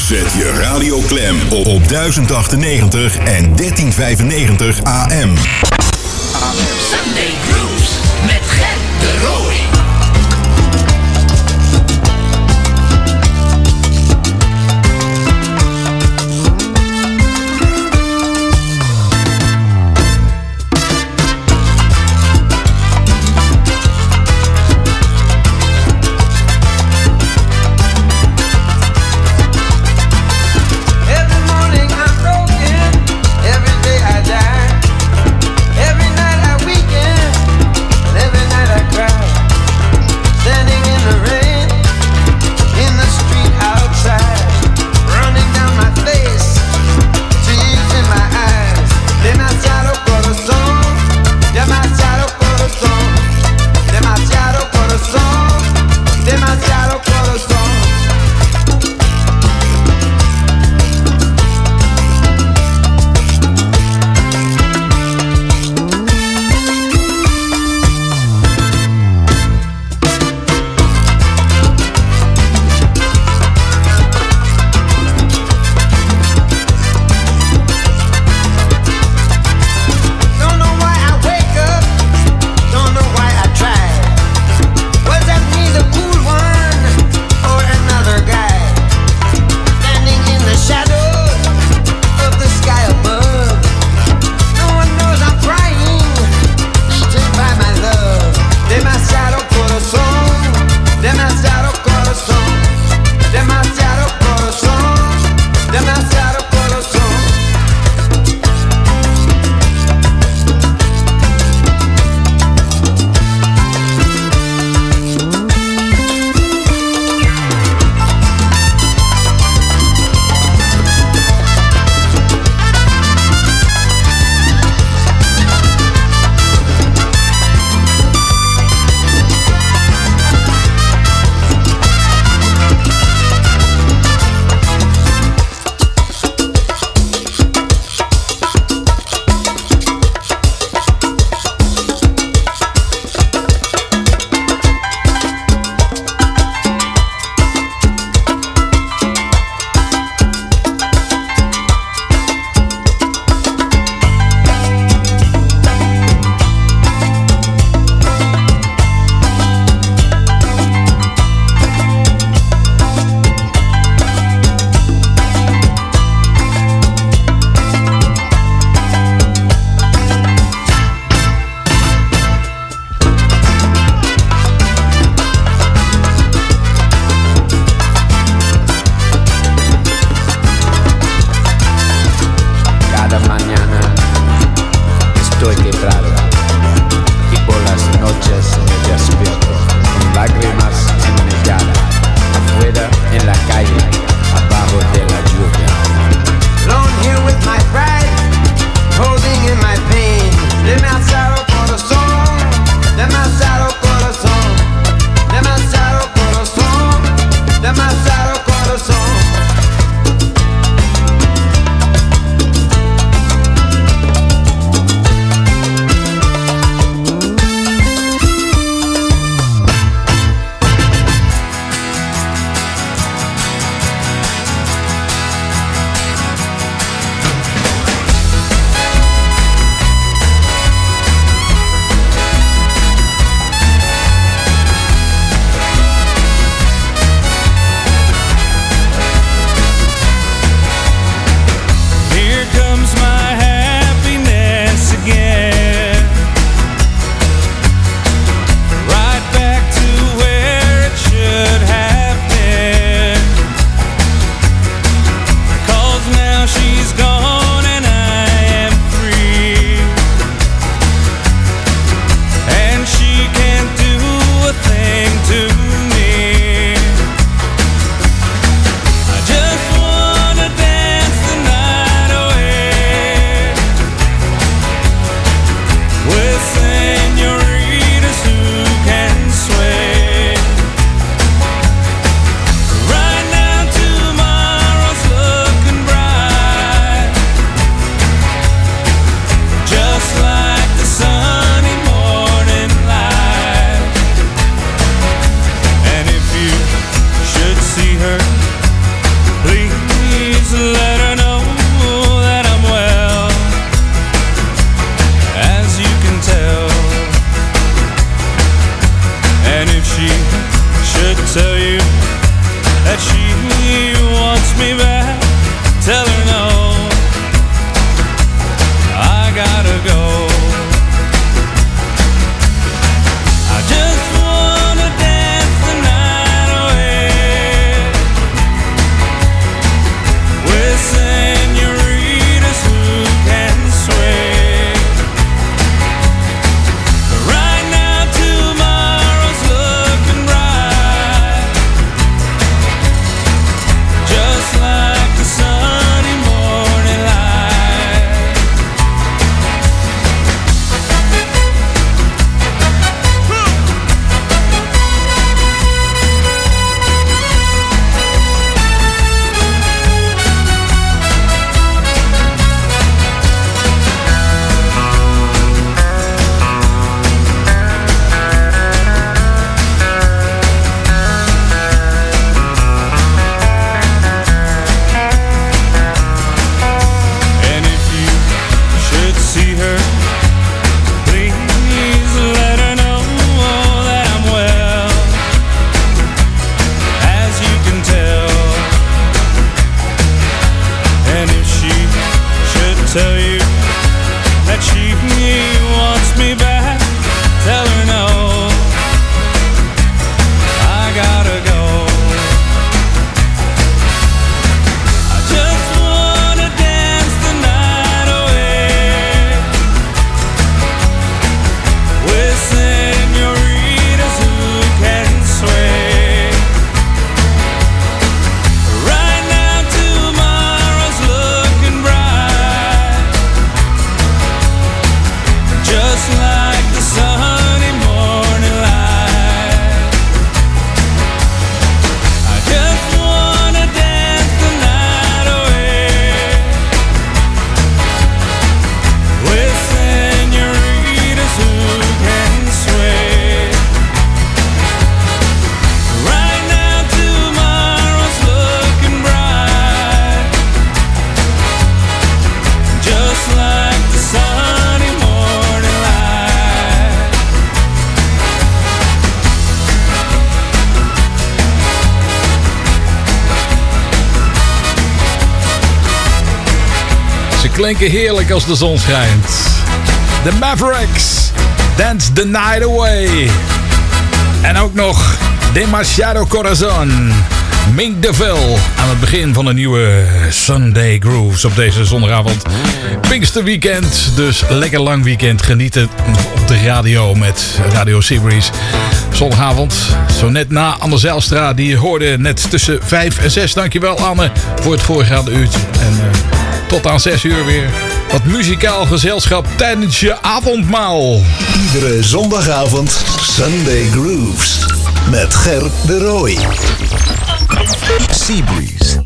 Zet je radio klem op 1098 en 1395 AM. Sunday Grooves met Gert de Rooij. Every night I weekend that she wants me back. Tell her no, I gotta go. I just wanna dance the night away with senoritas who can sway. But right now tomorrow's looking bright, just like the sunny morning light. And if you should see her, please let her know that I'm well. As you can tell, and if she should tell you that she wants me back, tell her no, I gotta go. I just wanna dance the night away with senoritas who can sway. Right now tomorrow's looking bright, just like the sunny morning light. I just wanna dance the night away with senoritas who can sway. Right now tomorrow's looking bright, just like the sunny morning light. Ze klinken heerlijk als de zon schijnt. The Mavericks, Dance the Night Away. En ook nog Demasiado Corazon, Mink DeVille. Aan het begin van een nieuwe Sunday Grooves op deze zondagavond. Pinksterweekend, dus lekker lang weekend. Genieten op de radio met Radio Seabreeze. Zondagavond, zo net na Anne Zijlstra. Die hoorde net tussen 5 en 6. Dankjewel Anne voor het voorgaande uurtje. En tot aan 6 uur weer wat muzikaal gezelschap tijdens je avondmaal. Iedere zondagavond Sunday Grooves met Ger de Rooij. Seabreeze.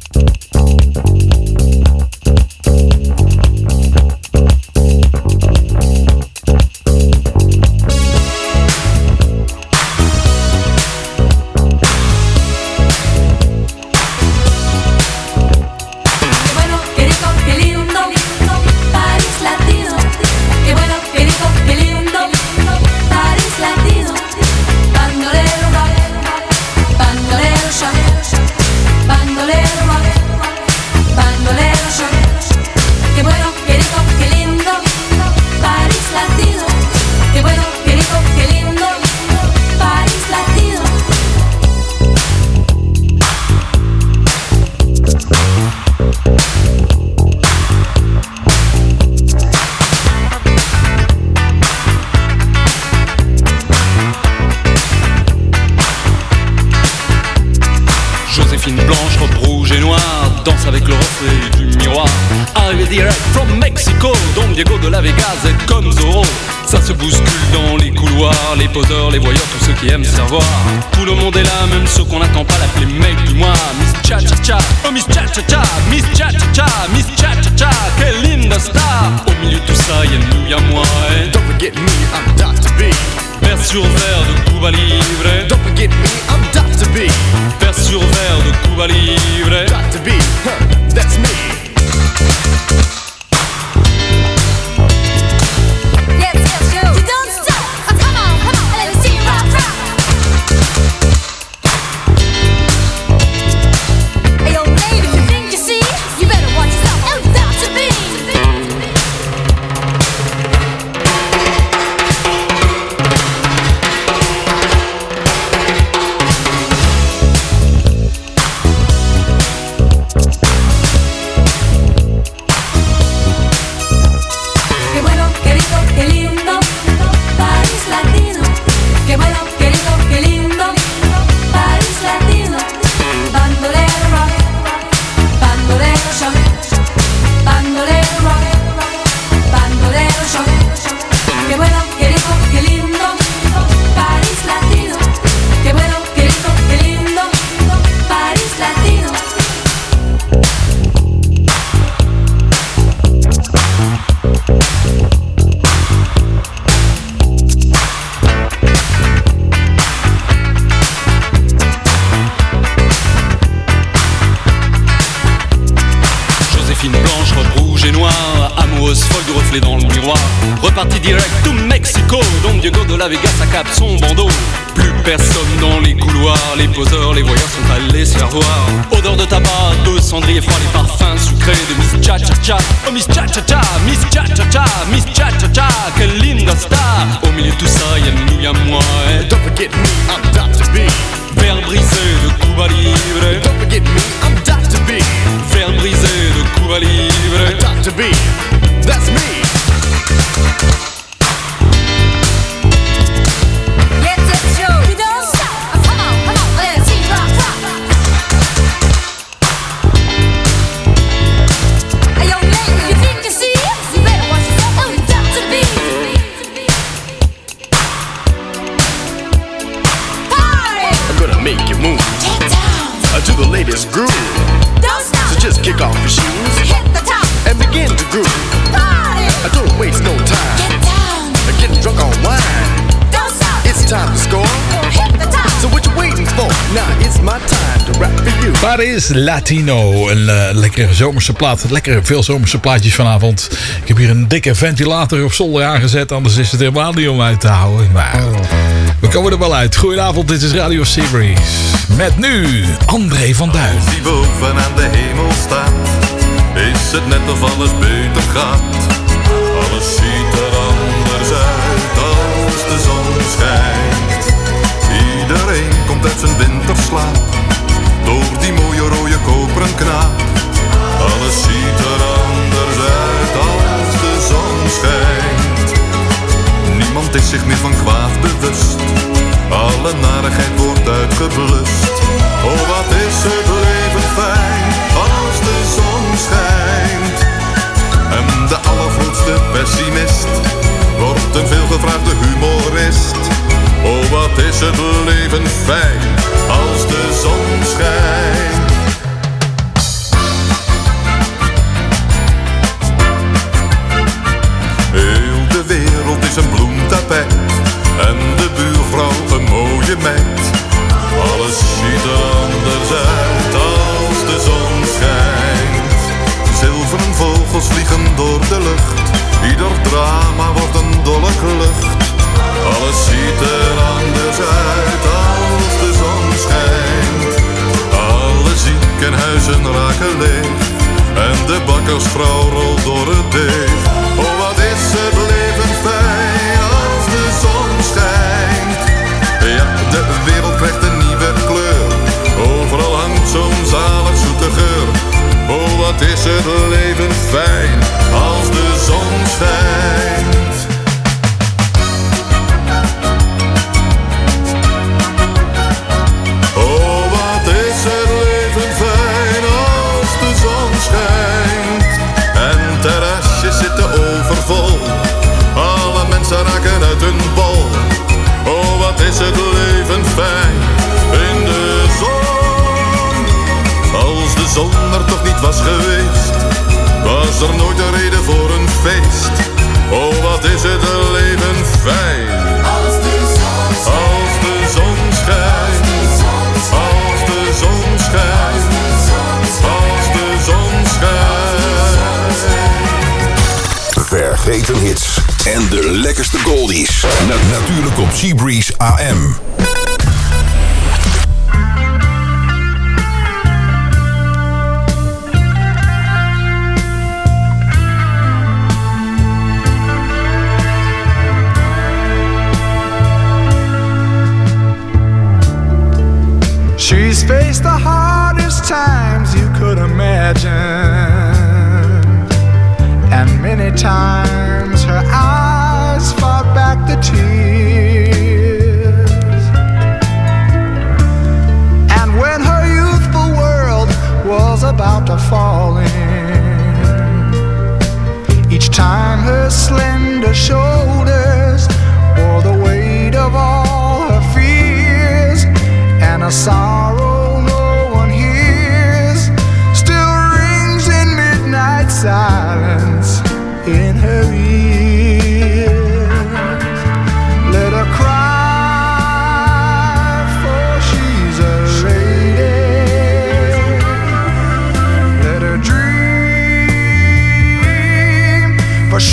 Les poseurs, les voyeurs, tous ceux qui aiment se revoir. Tout le monde est là, même ceux qu'on n'attend pas, l'appeler mec du mois. Miss Cha Cha Cha, oh Miss Cha Cha Cha, Miss Cha Cha Cha, Miss Cha Cha Cha, quelle linda star. Au milieu de tout ça, y'a nous, y'a moi. Don't forget me, I'm Dr. B. Verre sur verre de Cuba Libre. Don't forget me, I'm Dr. B. Verre sur verre de Cuba Libre. Dr. B, that's me. folle du reflet dans le miroir. Reparti direct to Mexico. Don Diego de la Vega, sa cape, son bandeau. Plus personne dans les couloirs. Les poseurs, les voyeurs sont allés se faire voir. Odeur de tabac, de cendrier froid, les parfums sucrés de Miss Cha-Cha-Cha. Oh Miss Cha-Cha-Cha, Miss Cha-Cha-Cha, Miss Cha-Cha-Cha, quelle linda star. Au milieu de tout ça, y'a nous, y'a moi. Don't forget me, I'm Dr. B. Verre brisé de Cuba Libre. Don't forget me, I'm Dr. B. Verre brisé de Cuba Libre. Dr. B, that's me. To the latest groove. Don't stop. So just kick off your shoes. Hit the top. And begin to groove. Party. Don't waste no time. Get down. Getting drunk on wine. Don't stop. It's time to score. Hit the top. So what you waiting for? Now it's my time to rap for you. Waar is Latino? Een lekkere zomerse plaat. Lekkere veel zomerse plaatjes vanavond. Ik heb hier een dikke ventilator op zolder aangezet. Anders is het helemaal niet om uit te houden. Maar we komen er wel uit. Goedenavond, dit is Radio Seabreeze. Met nu André van Duin. Als die boven aan de hemel staat, is het net of alles beter gaat. Alles ziet er anders uit als de zon schijnt. Iedereen komt uit zijn winterslaap, door die mooie rode koperen knaap. Alles ziet er anders uit als de zon schijnt. Niemand is zich meer van kwaad bewust, alle narigheid wordt uitgeblust. Oh, wat is het leven fijn als de zon schijnt. En de allergrootste pessimist wordt een veelgevraagde humorist. Oh, wat is het leven fijn als de zon schijnt. Heel de wereld is een bloemtapijt en de buurvrouw een mooie meid. Alles ziet er anders uit als de zon schijnt. Zilveren vogels vliegen door de lucht, ieder drama wordt een dolle klucht. Alles ziet er anders uit als de zon schijnt. Alle ziekenhuizen raken leeg en de bakkersvrouw rolt door het deeg. Oh, wat is het leven fijn als de zon schijnt. Ja, de wereld krijgt een nieuwe kleur, overal hangt zo'n zalig zoete geur. Oh, wat is het leven fijn als de zon schijnt. Oh, wat is het leven fijn als de zon schijnt. En terrasjes zitten overvol, alle mensen raken uit hun bol. Oh, wat is het leven fijn in de zon. Als de zon er toch niet was geweest, was er nooit een reden voor een feest. Oh, wat is het leven fijn als de zon schijnt. Als de zon schijnt. Als de zon schijnt. Vergeten hits en de lekkerste goldies. Natuurlijk op Seabreeze AM. She's faced the hardest times you could imagine, and many times her eyes fought back the tears. And when her youthful world was about to fall in, each time her slender shoulders bore the weight of all her fears, and a sorrow no one hears still rings in midnight silence in her ears. Let her cry, for she's a lady. Let her dream, for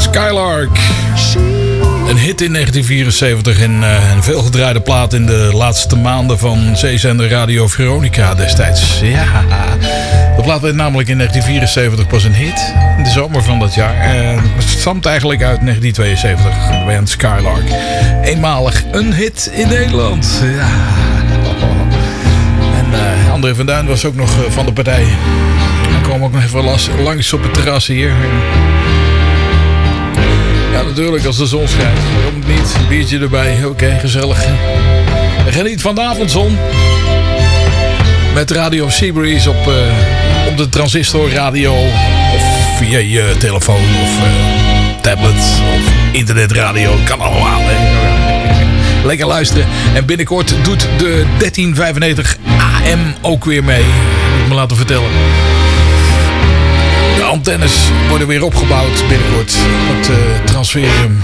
Skylark. Een hit in 1974 en een veelgedraaide plaat in de laatste maanden van zeezender Radio Veronica destijds. Ja, de plaat werd namelijk in 1974 pas een hit. In de zomer van dat jaar. Het stamt eigenlijk uit 1972. De band Skylark. Eenmalig een hit in Nederland. Ja. En André van Duin was ook nog van de partij. Dan kwam ook nog even langs op het terras hier. Ja, natuurlijk, als de zon schijnt. Waarom niet? Een biertje erbij. Oké, gezellig. Geniet van de avondzon. Met Radio Seabreeze op de transistorradio. Of via je telefoon of tablet of internetradio. Kan allemaal. Hè? Lekker luisteren. En binnenkort doet de 1395 AM ook weer mee. Moet ik me laten vertellen. De antennes worden weer opgebouwd binnenkort op het Transferium.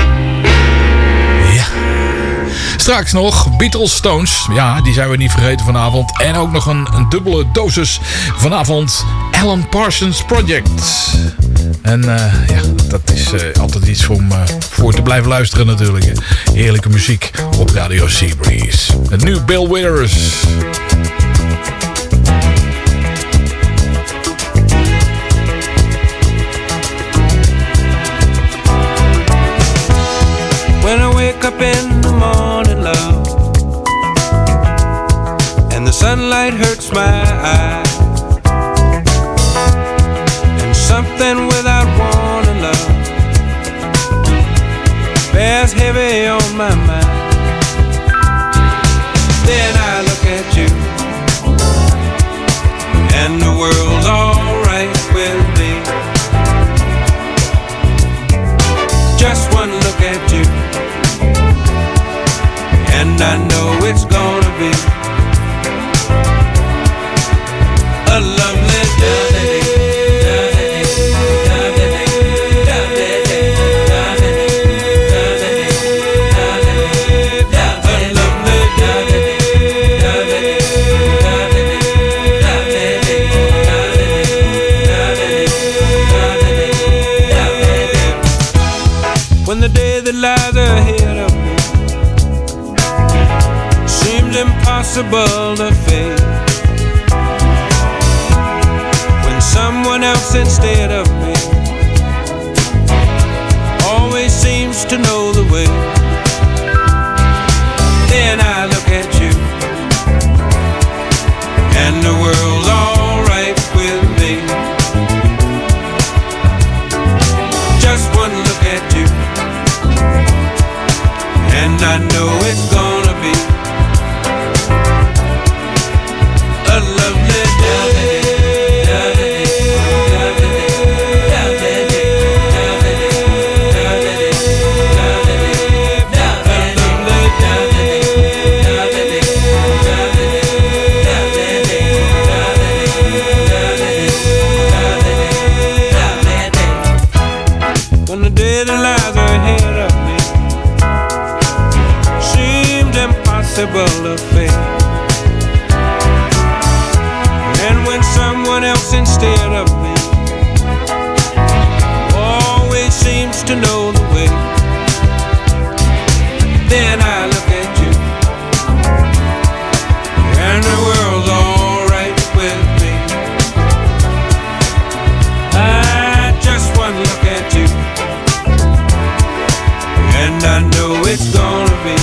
Ja. Straks nog Beatles, Stones. Ja, die zijn we niet vergeten vanavond. En ook nog een dubbele dosis vanavond. Alan Parsons Project. En ja, dat is altijd iets om voor te blijven luisteren natuurlijk. Hè. Heerlijke muziek op Radio Seabreeze. En nu Bill Withers. When I wake up in the morning, love, and the sunlight hurts my eyes, and something without warning, love, bears heavy on my mind. Then I look at you, and the world's alright with me. Just one look at you, and I know it's gonna be a lovely day. When the day that lies ahead of me seems impossible to face, when someone else instead of me always seems to know the way, then I look at you, and the world's alright with me. Just one look at you, and I know it's gonna be a lovely day. When the day that lies ahead of me seemed impossible to face, and when someone else instead of me always seems to know the way, then I look at you, and the world's alright with me. I just one look at you, and I know it's gonna be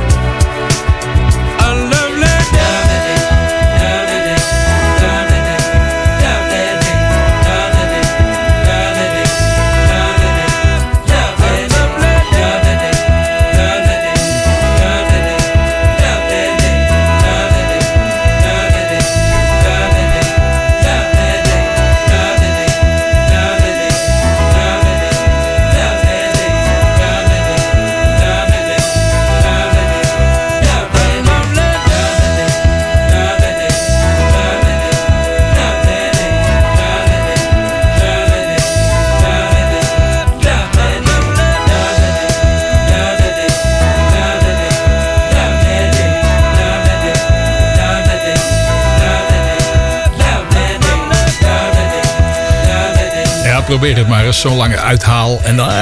a lovely day. probeer het maar eens. Zo'n lange uithaal. En dan...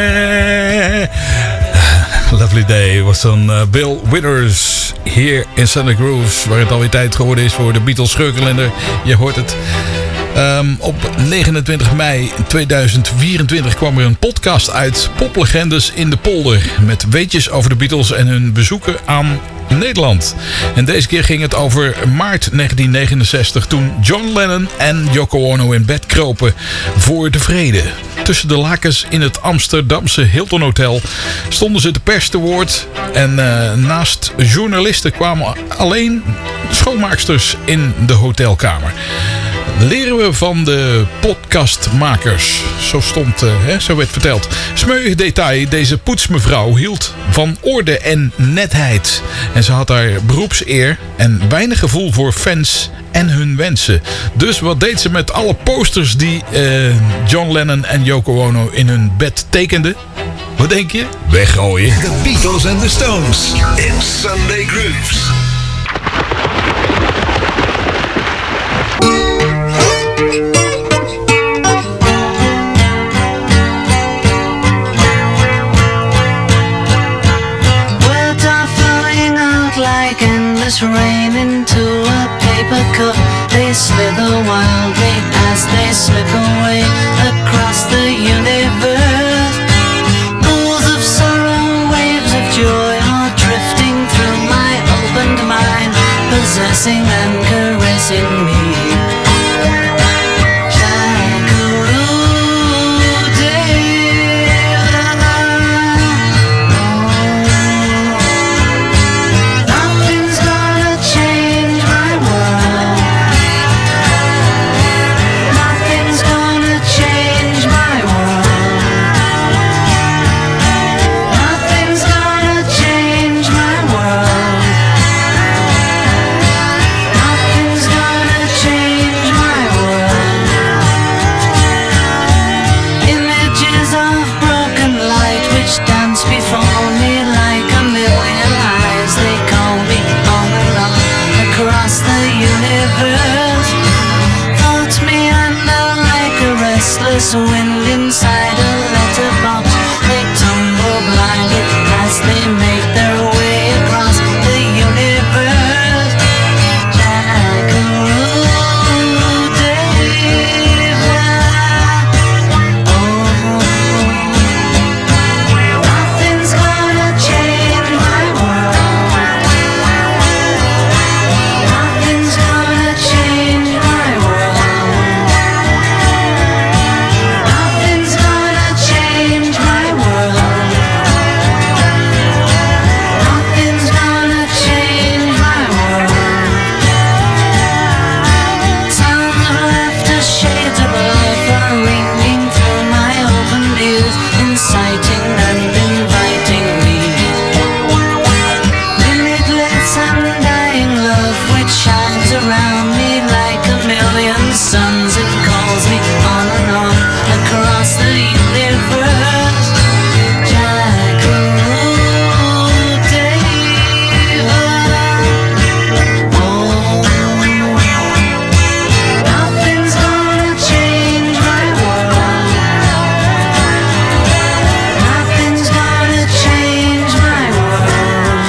Lovely Day was dan Bill Withers hier in Sunday Grooves. Waar het alweer tijd geworden is voor de Beatles scheurkalender. Je hoort het. Op 29 mei 2024 kwam er een podcast uit Poplegendes in de Polder. Met weetjes over de Beatles en hun bezoeken aan Nederland. En deze keer ging het over maart 1969 toen John Lennon en Yoko Ono in bed kropen voor de vrede. Tussen de lakens in het Amsterdamse Hilton Hotel stonden ze de pers te woord. En naast journalisten kwamen alleen schoonmaaksters in de hotelkamer. Leren we van de podcastmakers. Zo werd verteld. Smeuïg detail, deze poetsmevrouw hield van orde en netheid. En ze had haar beroepseer en weinig gevoel voor fans en hun wensen. Dus wat deed ze met alle posters die John Lennon en Yoko Ono in hun bed tekenden? Wat denk je? Weggooien. The Beatles and the Stones in Sunday Grooves. Words are flowing out like endless rain into a paper cup. They slither wildly as they slip away across the universe. Pools of sorrow, waves of joy are drifting through my opened mind, possessing and caressing me. Wind inside a letterbox, they tumble blindly as they make their way across the universe. Jackaroo David, nothing's gonna change my world. Nothing's gonna change my world. Suns, it calls me on and on across the universe. Jackaroo David, nothing's gonna change my world. Nothing's gonna change my world.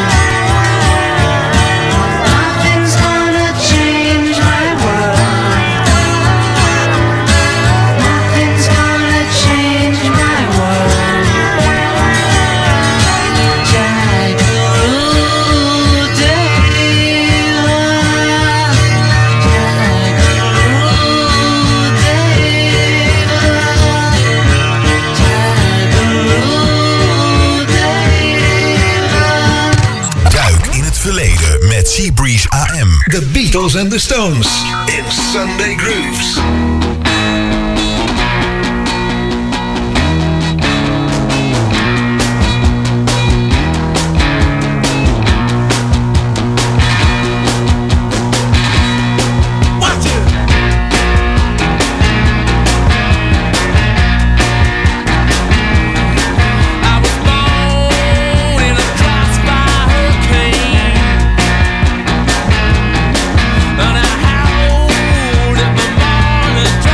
Nothing's gonna change my world. Met Seabreeze AM. The Beatles and the Stones in Sunday Grooves. And I howled at my morning.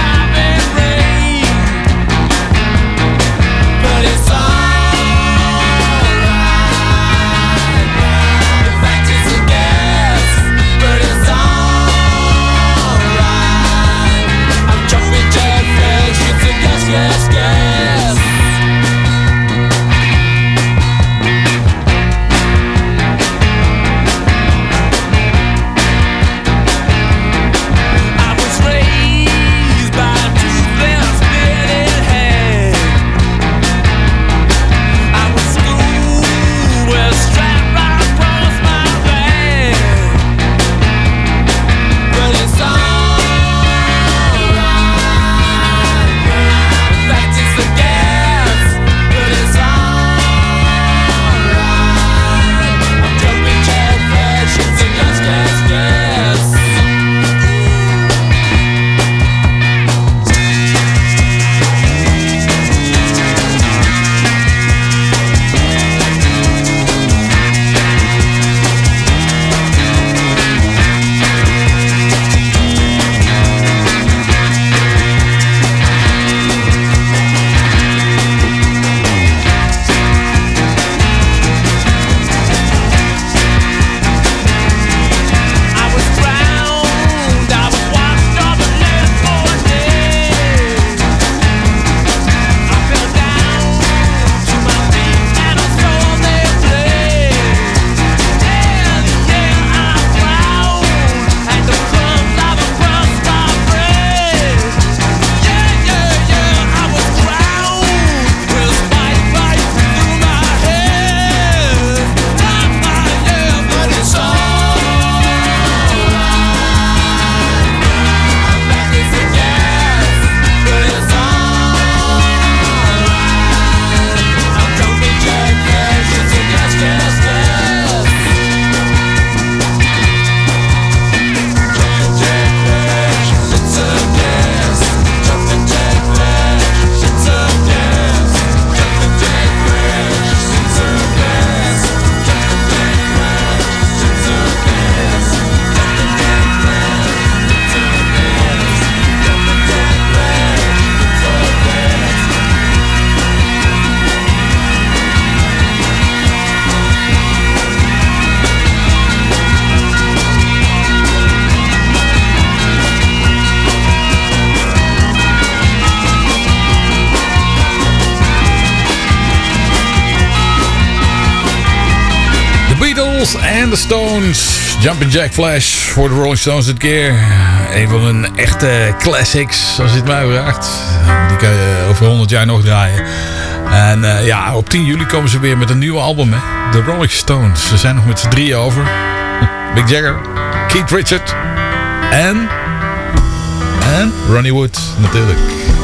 Beatles en de Stones. Jumpin' Jack Flash voor de Rolling Stones dit keer. Een van hun echte classics, als je het mij vraagt. Die kan je over 100 jaar nog draaien. En ja, op 10 juli komen ze weer met een nieuwe album, hè. De Rolling Stones. Ze zijn nog met z'n drieën over. Mick Jagger, Keith Richards en Ronnie Wood natuurlijk.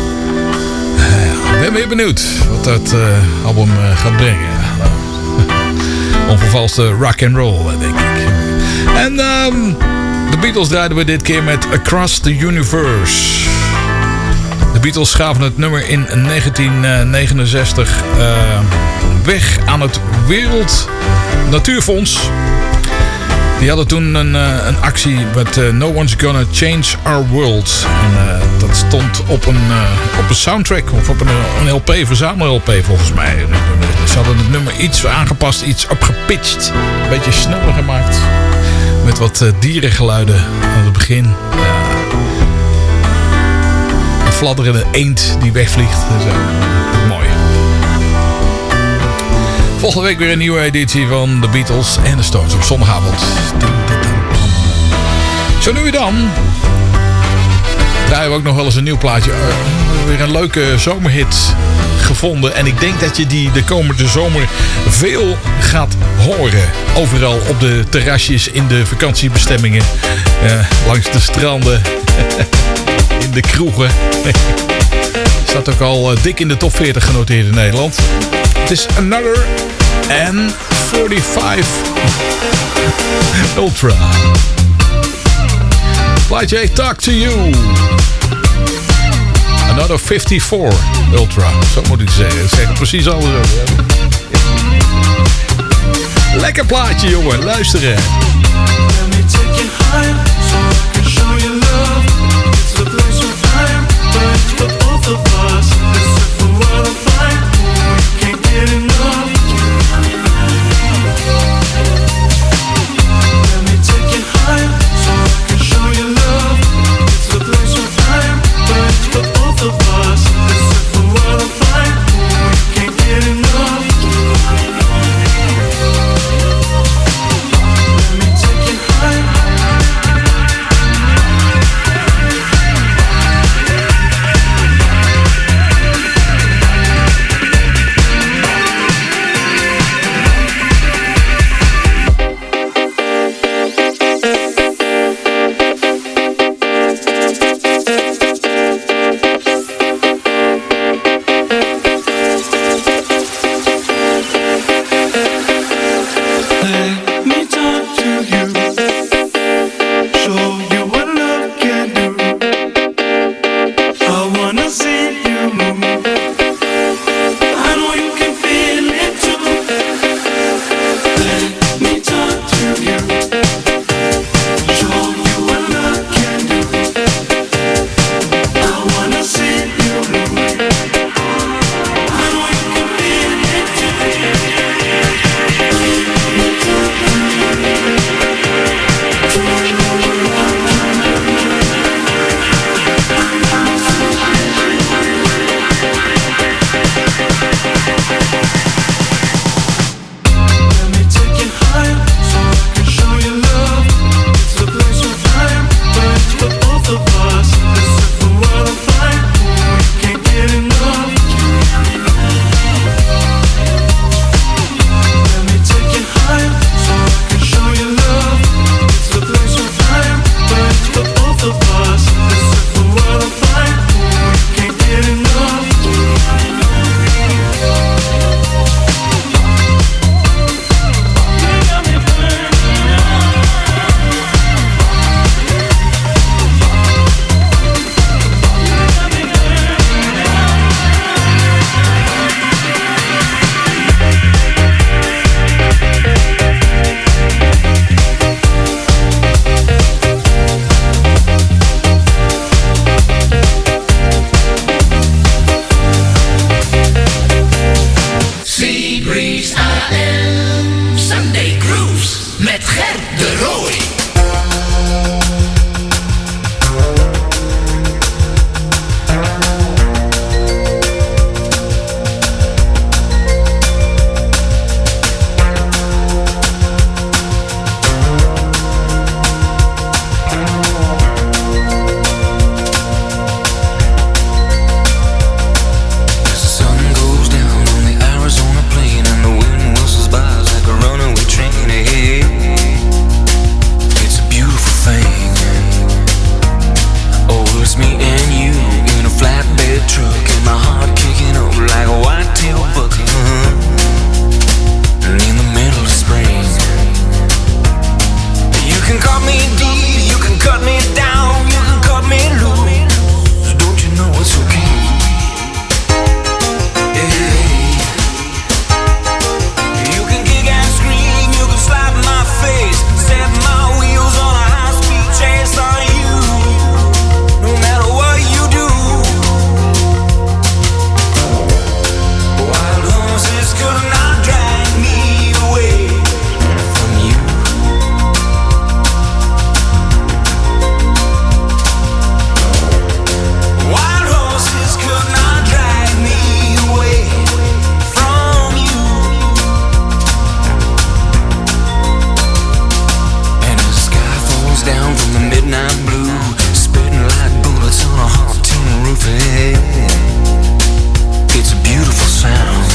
Ik ben weer benieuwd wat dat album gaat brengen. Onvervalste rock and roll, denk ik. En de Beatles draaiden we dit keer met Across the Universe. De Beatles gaven het nummer in 1969 weg aan het Wereld Natuurfonds. Die hadden toen een actie met No One's Gonna Change Our World. En dat stond op een soundtrack of op een LP, verzamel-LP volgens mij. Ze hadden het nummer iets aangepast, iets opgepitcht. Een beetje sneller gemaakt. Met wat dierengeluiden aan het begin. Een fladderende eend die wegvliegt. Dus, mooi. Volgende week weer een nieuwe editie van de Beatles en de Stones op zondagavond. Zo nu en dan draaien we ook nog wel eens een nieuw plaatje. Weer een leuke zomerhit gevonden. En ik denk dat je die de komende zomer veel gaat horen. Overal op de terrasjes, in de vakantiebestemmingen. Langs de stranden. In de kroegen. Staat ook al dik in de top 40 genoteerd in Nederland. Het is Another N45 Ultra. Plaatje heet Talk to You. Another 54 Ultra. Zo moet ik zeggen. Dat zeggen precies alles over. Lekker plaatje, jongen. Luisteren. Let me take you higher, so I can show you love. It's a place of time, but it's for both of us. Let's set the world on fire, we can't get enough. Let me take you higher, so I can show you love. It's a place of time, but it's for both of us. Let's set the world on fire, we can't get enough. Let me take you higher. truck and my heart kicking up like a white-tail buck. And in the middle of spring, you can cut me deep, you can cut me down, you can cut me loose. Don't you know it's okay? You can kick and scream, you can slap my face, set my wheels on a high-speed chase on you. No matter what you do, wild horses could not drag me away from you. Wild horses could not drag me away from you. And the sky falls down from the midnight blue, spitting like bullets on a hot tin roof. Hey, it's a beautiful sound.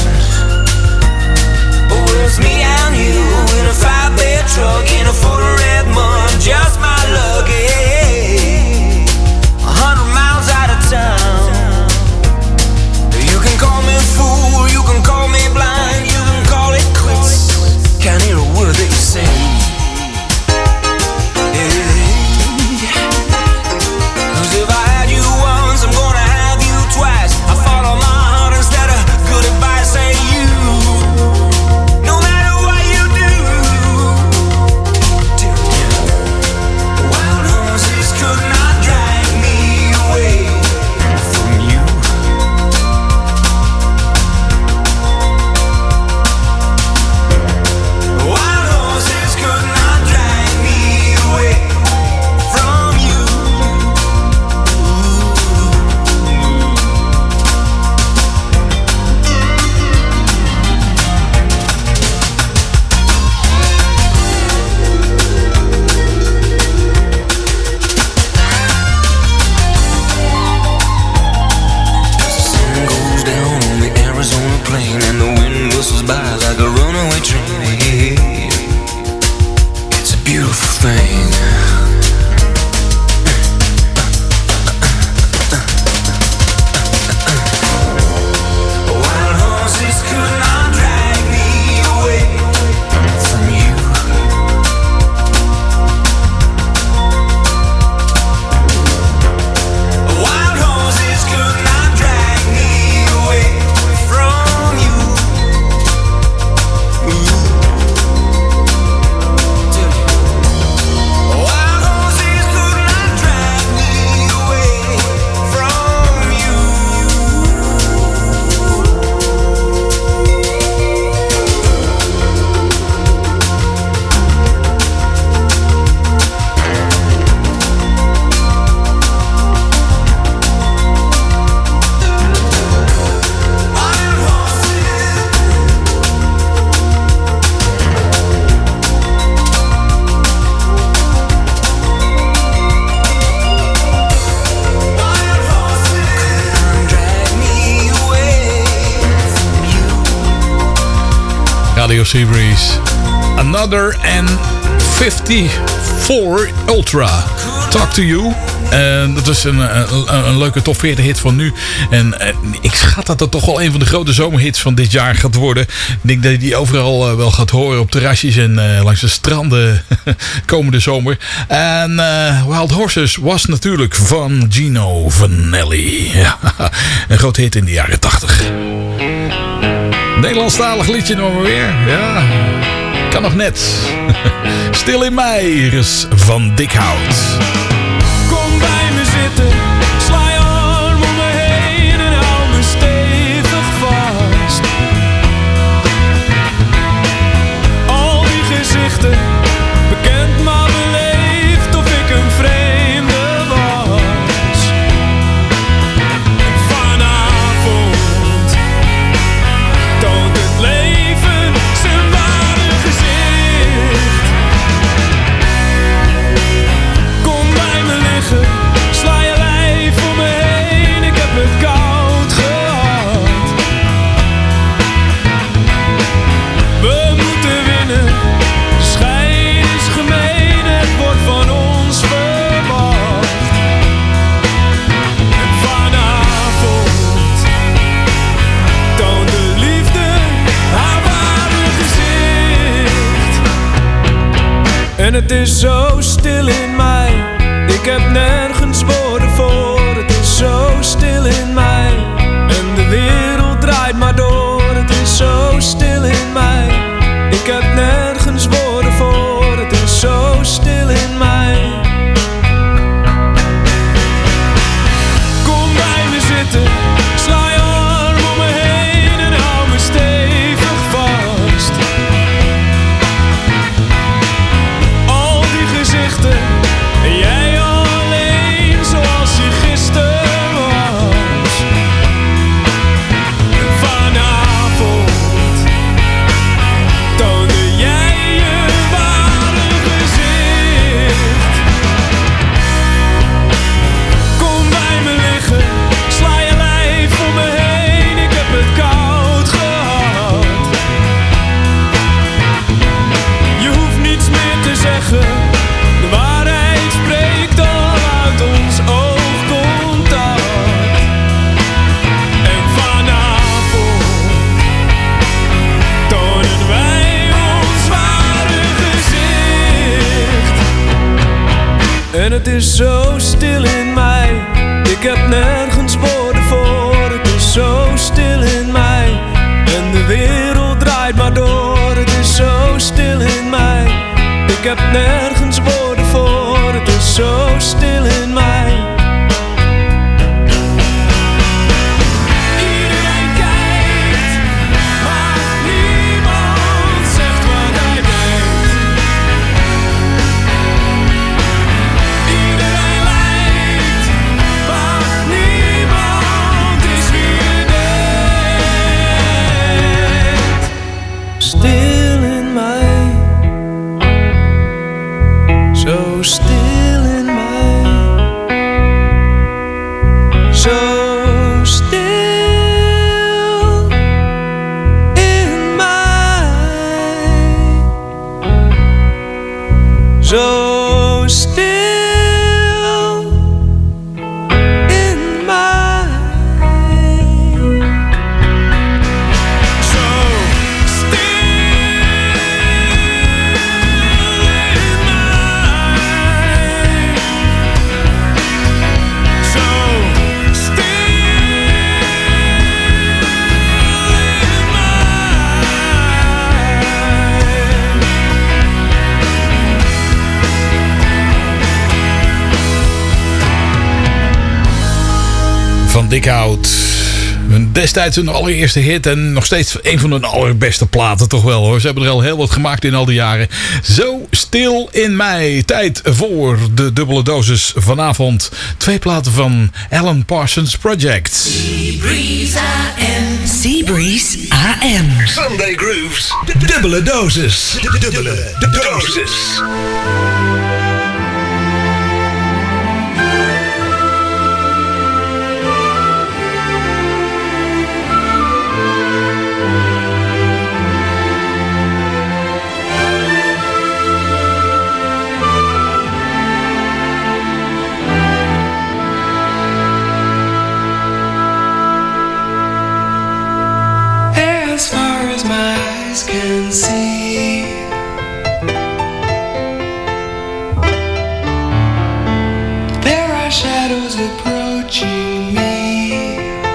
Oh, it's me and you in a 5-bed truck in a foot of red mud, just my luck. Hey, 100 miles out of town. You can call me fool, you can call me blind, you can call it quits. Can't hear a word that you say. Cause if I had you once, I'm gonna have you twice. I follow my heart instead of good advice. Say you, no matter what you do, wild horses could not drag me away from you. Wild horses could not drag me away from you. The sun goes down on the Arizona plain and the wind whistles by like a runaway train. It's a beautiful thing. Wild horses could not drag me away from you. Wild horses could not drag me away from you. Wild horses could not drag me away from you. Radio Seabreeze. Another N54 Ultra. Talk to You. En dat is een leuke top 40 hit van nu. En ik schat dat het toch wel een van de grote zomerhits van dit jaar gaat worden. Ik denk dat je die overal wel gaat horen op terrasjes en langs de stranden komende zomer. En Wild Horses was natuurlijk van Gino Vanelli. Ja, een groot hit in de jaren 80. Nederlandstalig liedje nog maar weer. Ja, kan nog net. Stil in mij, Iris van Dikhout. Kom bij me zitten, sla je arm om me heen en hou me stevig vast. Al die gezichten, bekend maar beleefd of ik een vreemde was. Vanavond toont het leven zijn ware gezicht. Kom bij me het is zo stil in mij. Ik heb nergens woorden voor. Het is zo stil in mij. En de wereld draait maar door. Het is zo stil in mij. Ik heb nergens woorden voor. Het is zo stil in mij. Kom bij me zitten, sla je arm om me heen en hou me stevig vast. Al die gezichten, en jij alleen zoals je gisteren was. En vanavond toonde jij je ware gezicht. Kom bij me liggen, sla je lijf om me heen, ik heb het koud gehad. Je hoeft niets meer te zeggen, de waarheid spreekt al uit ons oogcontact. En vanavond tonen wij ons ware gezicht. En het is zo stil in mij, ik heb nergens woorden voor. Het is zo stil in mij, en de wereld draait maar door. Het is zo stil in mij, ik heb nergens woorden voor. Het is zo stil in mij. Iedereen kijkt, maar niemand zegt wat hij denkt. Iedereen lijkt, maar niemand is wie je denkt. Stil in mij, zo stil in mij, zo stil in mij, zo stil in mij, zo Van Dikhout. Destijds hun allereerste hit en nog steeds een van hun allerbeste platen toch wel hoor. Ze hebben er al heel wat gemaakt in al die jaren. Zo stil in mij. Tijd voor de dubbele dosis vanavond. 2 platen van Alan Parsons Project. Seabreeze AM. Seabreeze AM. Sunday Grooves. Dubbele dosis. Dubbele dosis. As far as my eyes can see, there are shadows approaching me.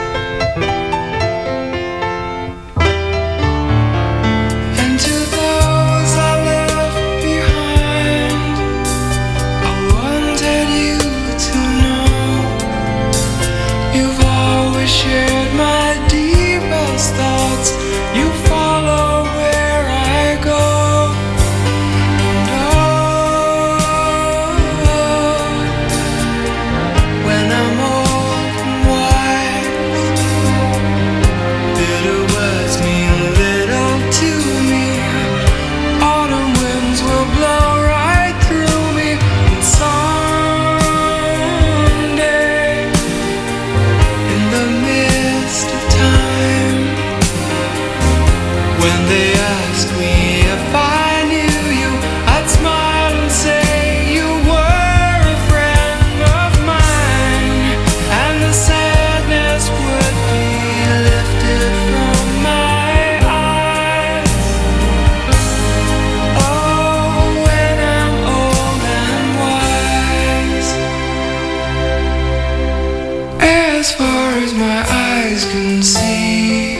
And to those I left behind, I wanted you to know you've always shared my deepest thoughts. You follow where I go, and oh, when I'm old and As far as my eyes can see,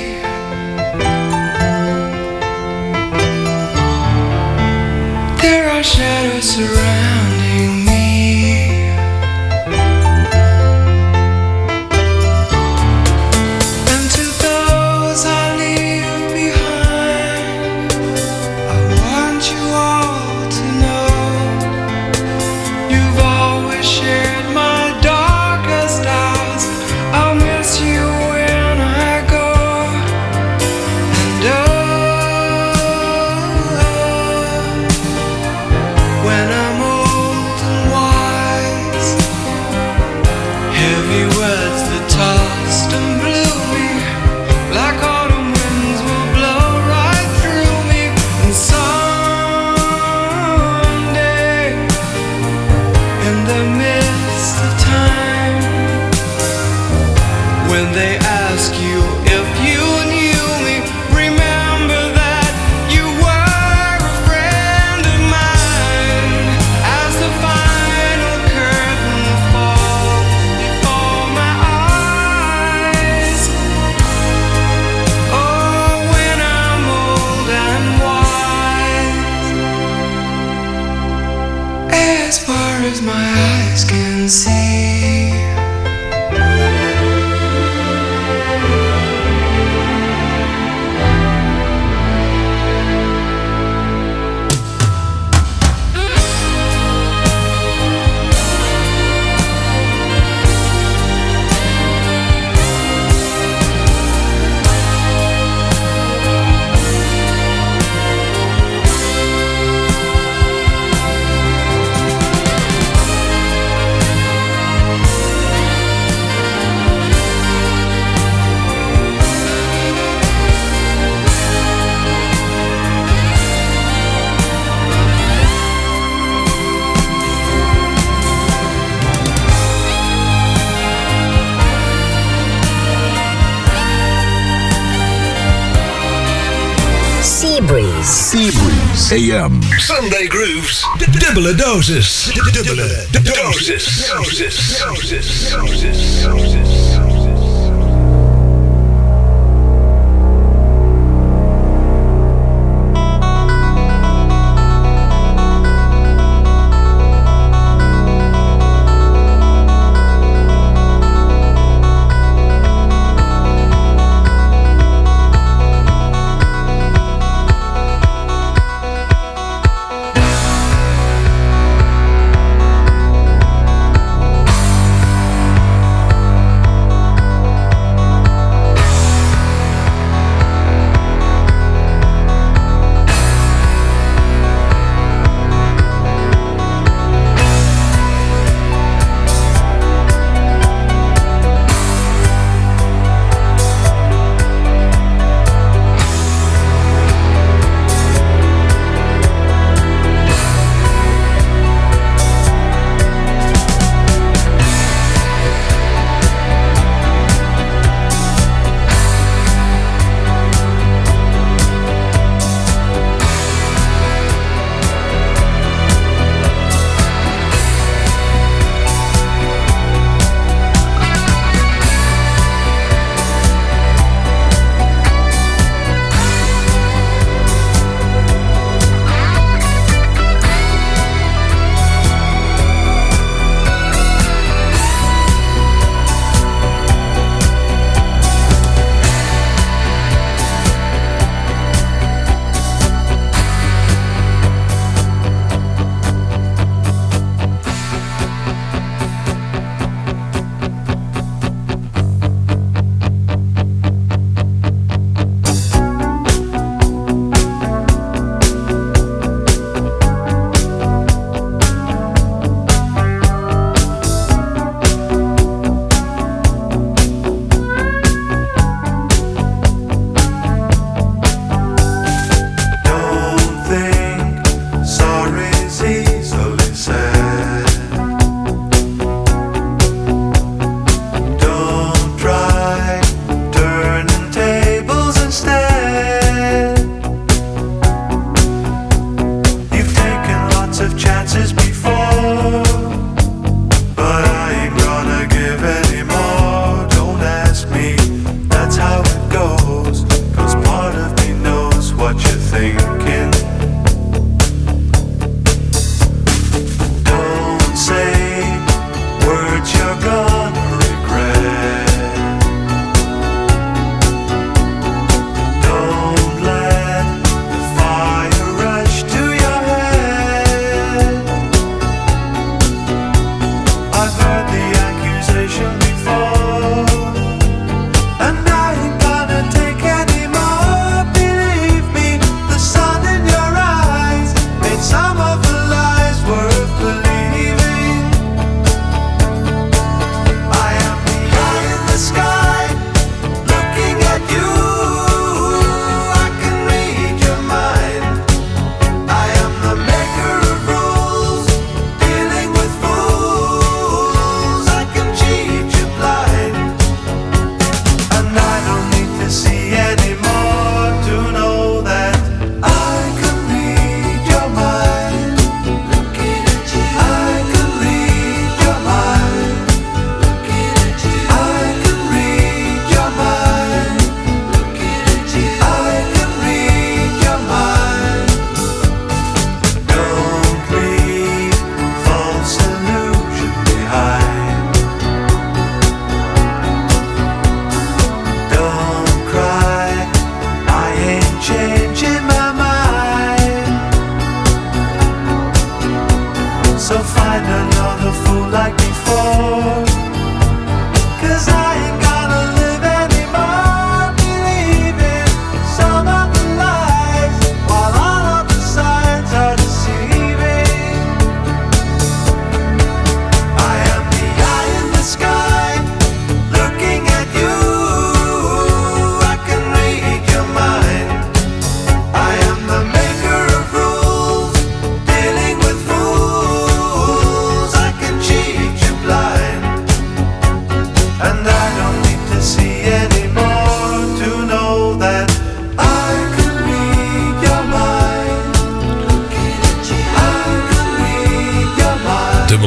there are shadows surrounding me, and to those I leave behind, I want you all to know you've always shared my darkest hours. I'll miss you when I go, and when I'm old and wise, heavy words that tossed and blew me like autumn winds will blow right through me. And someday, in the midst of time, when they ask you if you knew me, remember that you were a friend of mine. As the final curtain falls before my eyes, oh, when I'm old and wise, as far as my eyes can see. Seabreeze AM. Sunday Grooves. Dubbele dosis. Dubbele dosis.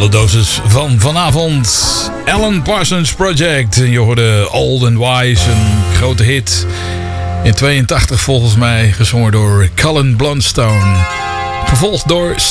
Volle dosis van vanavond. Alan Parsons Project. Je hoorde Old and Wise, een grote hit. In 82 volgens mij, gezongen door Cullen Blunstone. Gevolgd door